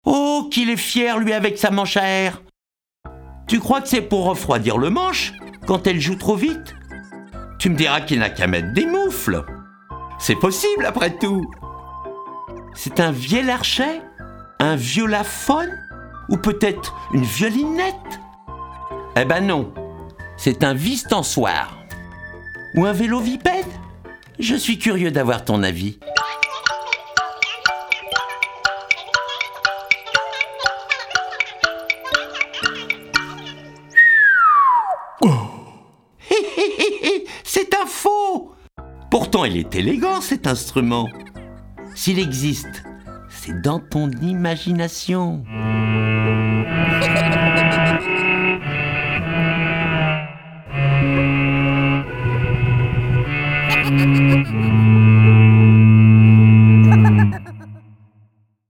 Oh, qu'il est fier, lui, avec sa manche à air. Tu crois que c'est pour refroidir le manche quand elle joue trop vite? Tu me diras qu'il n'a qu'à mettre des moufles. C'est possible, après tout. C'est un vielle-archet, un violaphone ou peut-être une violinette? Eh ben non, c'est un vistançoir. Ou un vélo-vipède? Je suis curieux d'avoir ton avis. C'est un faux! Pourtant, il est élégant, cet instrument. S'il existe, c'est dans ton imagination.